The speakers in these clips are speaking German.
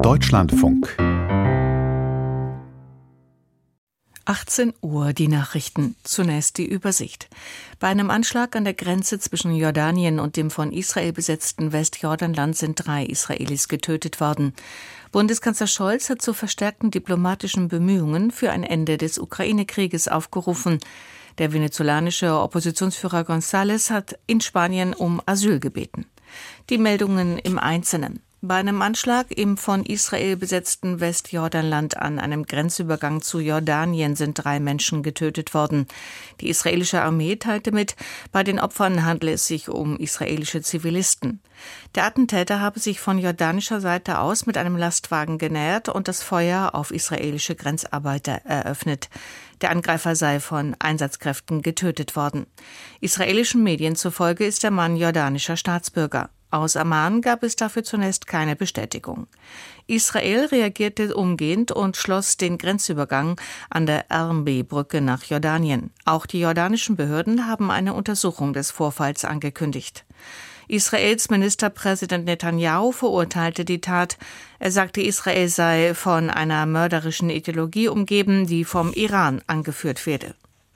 Deutschlandfunk. 18 Uhr, die Nachrichten. Zunächst die Übersicht. Bei einem Anschlag an der Grenze zwischen Jordanien und dem von Israel besetzten Westjordanland sind 3 Israelis getötet worden. Bundeskanzler Scholz hat zu verstärkten diplomatischen Bemühungen für ein Ende des Ukraine-Krieges aufgerufen. Der venezolanische Oppositionsführer González hat in Spanien um Asyl gebeten. Die Meldungen im Einzelnen. Bei einem Anschlag im von Israel besetzten Westjordanland an einem Grenzübergang zu Jordanien sind 3 Menschen getötet worden. Die israelische Armee teilte mit, bei den Opfern handle es sich um israelische Zivilisten. Der Attentäter habe sich von jordanischer Seite aus mit einem Lastwagen genähert und das Feuer auf israelische Grenzarbeiter eröffnet. Der Angreifer sei von Einsatzkräften getötet worden. Israelischen Medien zufolge ist der Mann jordanischer Staatsbürger. Aus Amman gab es dafür zunächst keine Bestätigung. Israel reagierte umgehend und schloss den Grenzübergang an der Ermbi-Brücke nach Jordanien. Auch die jordanischen Behörden haben eine Untersuchung des Vorfalls angekündigt. Israels Ministerpräsident Netanyahu verurteilte die Tat. Er sagte, Israel sei von einer mörderischen Ideologie umgeben, die vom Iran angeführt werde.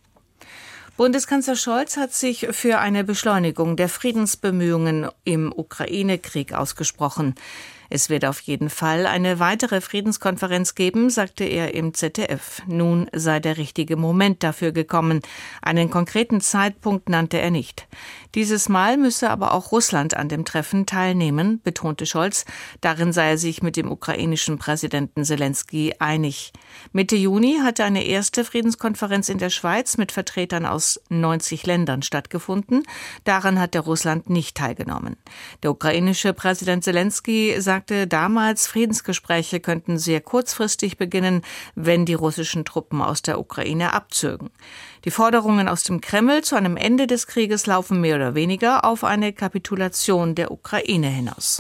Bundeskanzler Scholz hat sich für eine Beschleunigung der Friedensbemühungen im Ukraine-Krieg ausgesprochen. Es wird auf jeden Fall eine weitere Friedenskonferenz geben, sagte er im ZDF. Nun sei der richtige Moment dafür gekommen. Einen konkreten Zeitpunkt nannte er nicht. Dieses Mal müsse aber auch Russland an dem Treffen teilnehmen, betonte Scholz. Darin sei er sich mit dem ukrainischen Präsidenten Selenskyj einig. Mitte Juni hatte eine erste Friedenskonferenz in der Schweiz mit Vertretern aus 90 Ländern stattgefunden. Daran hatte Russland nicht teilgenommen. Der ukrainische Präsident Selenskyj sagte damals, Friedensgespräche könnten sehr kurzfristig beginnen, wenn die russischen Truppen aus der Ukraine abzögen. Die Forderungen aus dem Kreml zu einem Ende des Krieges laufen mehr oder weniger auf eine Kapitulation der Ukraine hinaus.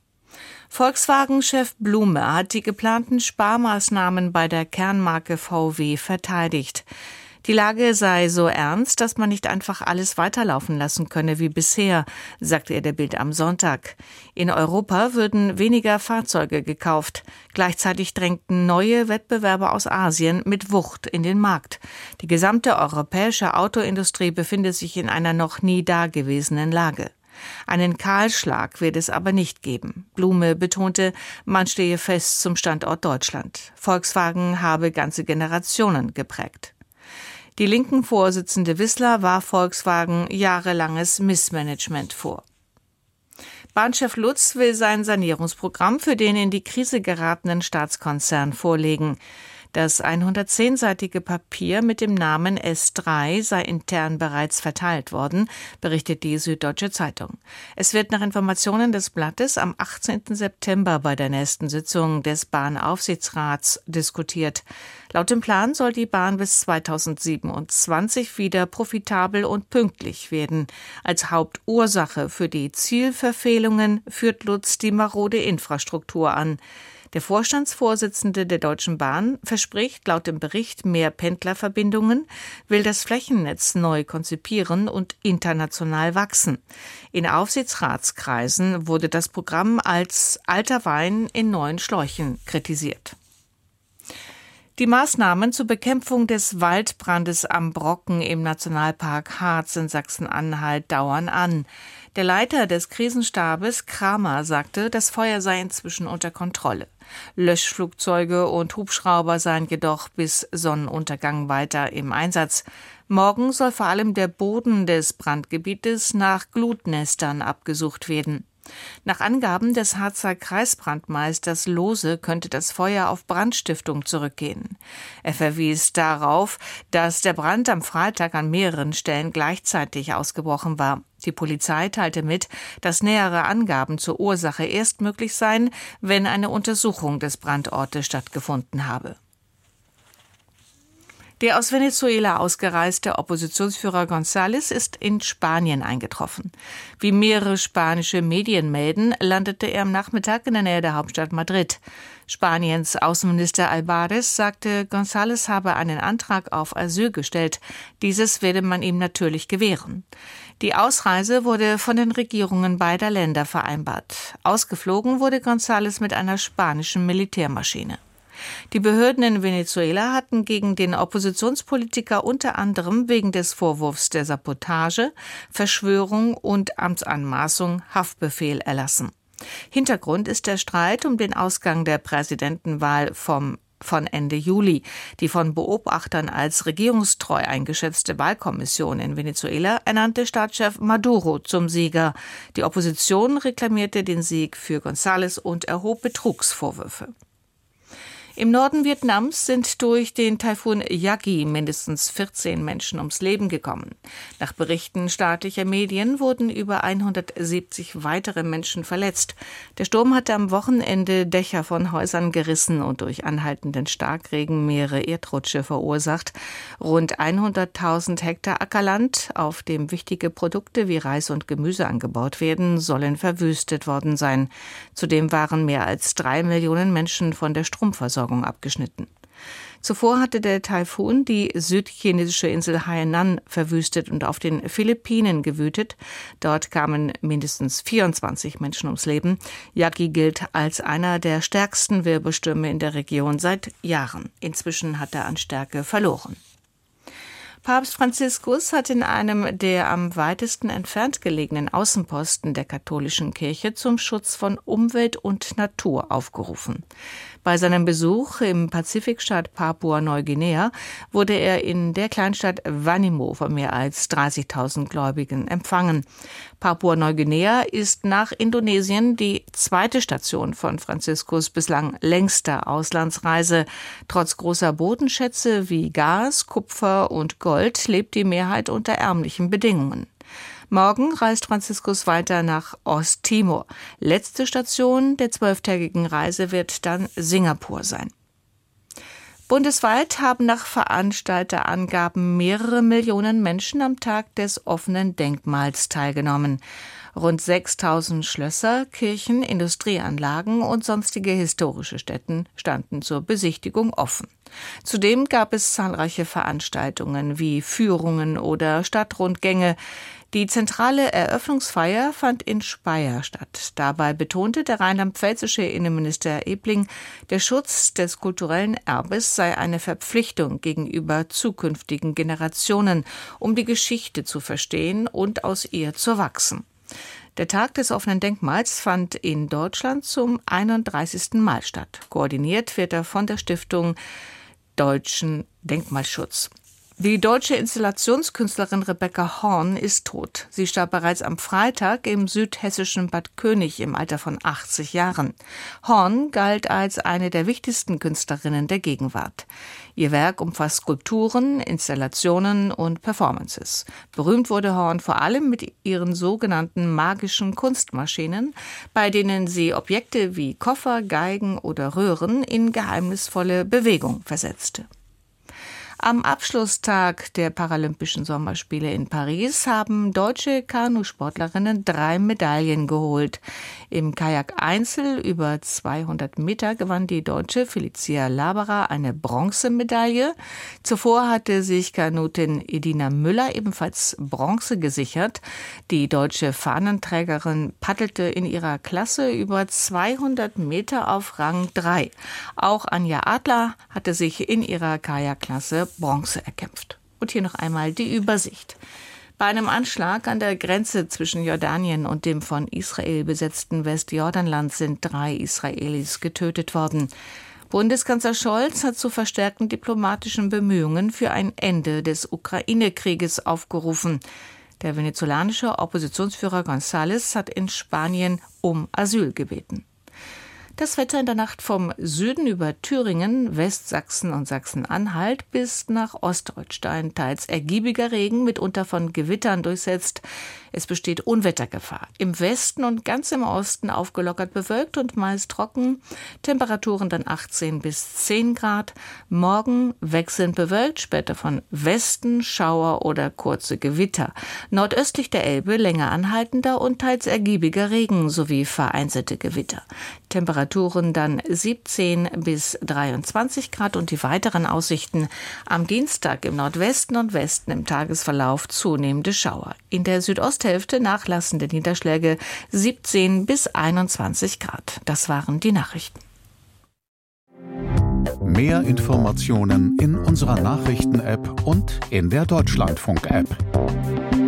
Volkswagen-Chef Blume hat die geplanten Sparmaßnahmen bei der Kernmarke VW verteidigt. Die Lage sei so ernst, dass man nicht einfach alles weiterlaufen lassen könne wie bisher, sagte er der Bild am Sonntag. In Europa würden weniger Fahrzeuge gekauft. Gleichzeitig drängten neue Wettbewerber aus Asien mit Wucht in den Markt. Die gesamte europäische Autoindustrie befindet sich in einer noch nie dagewesenen Lage. Einen Kahlschlag wird es aber nicht geben. Blume betonte, man stehe fest zum Standort Deutschland. Volkswagen habe ganze Generationen geprägt. Die linken Vorsitzende Wissler warf Volkswagen jahrelanges Missmanagement vor. Bahnchef Lutz will sein Sanierungsprogramm für den in die Krise geratenen Staatskonzern vorlegen. Das 110-seitige Papier mit dem Namen S3 sei intern bereits verteilt worden, berichtet die Süddeutsche Zeitung. Es wird nach Informationen des Blattes am 18. September bei der nächsten Sitzung des Bahnaufsichtsrats diskutiert. Laut dem Plan soll die Bahn bis 2027 wieder profitabel und pünktlich werden. Als Hauptursache für die Zielverfehlungen führt Lutz die marode Infrastruktur an. Der Vorstandsvorsitzende der Deutschen Bahn verspricht laut dem Bericht mehr Pendlerverbindungen, will das Flächennetz neu konzipieren und international wachsen. In Aufsichtsratskreisen wurde das Programm als alter Wein in neuen Schläuchen kritisiert. Die Maßnahmen zur Bekämpfung des Waldbrandes am Brocken im Nationalpark Harz in Sachsen-Anhalt dauern an. Der Leiter des Krisenstabes, Kramer, sagte, das Feuer sei inzwischen unter Kontrolle. Löschflugzeuge und Hubschrauber seien jedoch bis Sonnenuntergang weiter im Einsatz. Morgen soll vor allem der Boden des Brandgebietes nach Glutnestern abgesucht werden. Nach Angaben des Harzer Kreisbrandmeisters Lohse könnte das Feuer auf Brandstiftung zurückgehen. Er verwies darauf, dass der Brand am Freitag an mehreren Stellen gleichzeitig ausgebrochen war. Die Polizei teilte mit, dass nähere Angaben zur Ursache erst möglich seien, wenn eine Untersuchung des Brandortes stattgefunden habe. Der aus Venezuela ausgereiste Oppositionsführer González ist in Spanien eingetroffen. Wie mehrere spanische Medien melden, landete er am Nachmittag in der Nähe der Hauptstadt Madrid. Spaniens Außenminister Álvarez sagte, González habe einen Antrag auf Asyl gestellt. Dieses werde man ihm natürlich gewähren. Die Ausreise wurde von den Regierungen beider Länder vereinbart. Ausgeflogen wurde González mit einer spanischen Militärmaschine. Die Behörden in Venezuela hatten gegen den Oppositionspolitiker unter anderem wegen des Vorwurfs der Sabotage, Verschwörung und Amtsanmaßung Haftbefehl erlassen. Hintergrund ist der Streit um den Ausgang der Präsidentenwahl von Ende Juli. Die von Beobachtern als regierungstreu eingeschätzte Wahlkommission in Venezuela ernannte Staatschef Maduro zum Sieger. Die Opposition reklamierte den Sieg für González und erhob Betrugsvorwürfe. Im Norden Vietnams sind durch den Taifun Yagi mindestens 14 Menschen ums Leben gekommen. Nach Berichten staatlicher Medien wurden über 170 weitere Menschen verletzt. Der Sturm hatte am Wochenende Dächer von Häusern gerissen und durch anhaltenden Starkregen mehrere Erdrutsche verursacht. Rund 100.000 Hektar Ackerland, auf dem wichtige Produkte wie Reis und Gemüse angebaut werden, sollen verwüstet worden sein. Zudem waren mehr als 3 Millionen Menschen von der Stromversorgung abgeschnitten. Zuvor hatte der Taifun die südchinesische Insel Hainan verwüstet und auf den Philippinen gewütet. Dort kamen mindestens 24 Menschen ums Leben. Yagi gilt als einer der stärksten Wirbelstürme in der Region seit Jahren. Inzwischen hat er an Stärke verloren. Papst Franziskus hat in einem der am weitesten entfernt gelegenen Außenposten der katholischen Kirche zum Schutz von Umwelt und Natur aufgerufen. Bei seinem Besuch im Pazifikstaat Papua-Neuguinea wurde er in der Kleinstadt Vanimo von mehr als 30.000 Gläubigen empfangen. Papua-Neuguinea ist nach Indonesien die zweite Station von Franziskus bislang längster Auslandsreise. Trotz großer Bodenschätze wie Gas, Kupfer und Gold lebt die Mehrheit unter ärmlichen Bedingungen. Morgen reist Franziskus weiter nach Osttimor. Letzte Station der 12-tägigen Reise wird dann Singapur sein. Bundesweit haben nach Veranstalterangaben mehrere Millionen Menschen am Tag des offenen Denkmals teilgenommen. Rund 6.000 Schlösser, Kirchen, Industrieanlagen und sonstige historische Stätten standen zur Besichtigung offen. Zudem gab es zahlreiche Veranstaltungen wie Führungen oder Stadtrundgänge. Die zentrale Eröffnungsfeier fand in Speyer statt. Dabei betonte der rheinland-pfälzische Innenminister Ebling, der Schutz des kulturellen Erbes sei eine Verpflichtung gegenüber zukünftigen Generationen, um die Geschichte zu verstehen und aus ihr zu wachsen. Der Tag des offenen Denkmals fand in Deutschland zum 31. Mal statt. Koordiniert wird er von der Stiftung Deutschen Denkmalschutz. Die deutsche Installationskünstlerin Rebecca Horn ist tot. Sie starb bereits am Freitag im südhessischen Bad König im Alter von 80 Jahren. Horn galt als eine der wichtigsten Künstlerinnen der Gegenwart. Ihr Werk umfasst Skulpturen, Installationen und Performances. Berühmt wurde Horn vor allem mit ihren sogenannten magischen Kunstmaschinen, bei denen sie Objekte wie Koffer, Geigen oder Röhren in geheimnisvolle Bewegung versetzte. Am Abschlusstag der Paralympischen Sommerspiele in Paris haben deutsche Kanusportlerinnen 3 Medaillen geholt. Im Kajak-Einzel über 200 Meter gewann die Deutsche Felicia Laberer eine Bronzemedaille. Zuvor hatte sich Kanutin Edina Müller ebenfalls Bronze gesichert. Die deutsche Fahnenträgerin paddelte in ihrer Klasse über 200 Meter auf Rang 3. Auch Anja Adler hatte sich in ihrer Kajakklasse Bronze erkämpft. Und hier noch einmal die Übersicht. Bei einem Anschlag an der Grenze zwischen Jordanien und dem von Israel besetzten Westjordanland sind 3 Israelis getötet worden. Bundeskanzler Scholz hat zu verstärkten diplomatischen Bemühungen für ein Ende des Ukraine-Krieges aufgerufen. Der venezolanische Oppositionsführer González hat in Spanien um Asyl gebeten. Das Wetter in der Nacht vom Süden über Thüringen, Westsachsen und Sachsen-Anhalt bis nach Ostholstein. Teils ergiebiger Regen, mitunter von Gewittern durchsetzt. Es besteht Unwettergefahr. Im Westen und ganz im Osten aufgelockert bewölkt und meist trocken. Temperaturen dann 18 bis 10 Grad. Morgen wechselnd bewölkt, später von Westen Schauer oder kurze Gewitter. Nordöstlich der Elbe länger anhaltender und teils ergiebiger Regen sowie vereinzelte Gewitter. Temperaturen dann 17 bis 23 Grad und die weiteren Aussichten am Dienstag im Nordwesten und Westen im Tagesverlauf zunehmende Schauer. In der Südosthälfte nachlassende Niederschläge 17 bis 21 Grad. Das waren die Nachrichten. Mehr Informationen in unserer Nachrichten-App und in der Deutschlandfunk-App.